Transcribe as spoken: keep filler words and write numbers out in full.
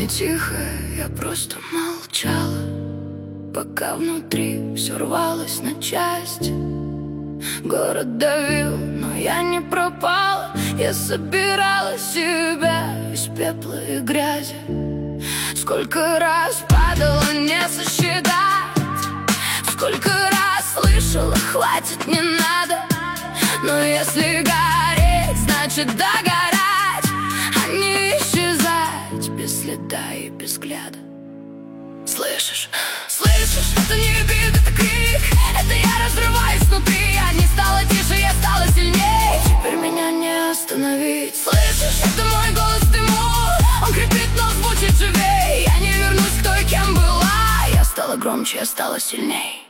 не тихо, я просто молчала, пока внутри все рвалось на части. Город давил, но я не пропала. Я собирала себя из пепла и грязи. Сколько раз падала, не сосчитать. Сколько раз слышала, хватит, не надо. Но если гореть, значит догорать, а не исчезать без следа и без взгляда. Слышишь, слышишь, это не бит, это крик. Это я разрываюсь внутри. Я не стала тише, я стала сильней. Теперь меня не остановить. Слышишь, это мой голос в дыму. Он крепит, но звучит живей. Я не вернусь к той, кем была. Я стала громче, я стала сильней.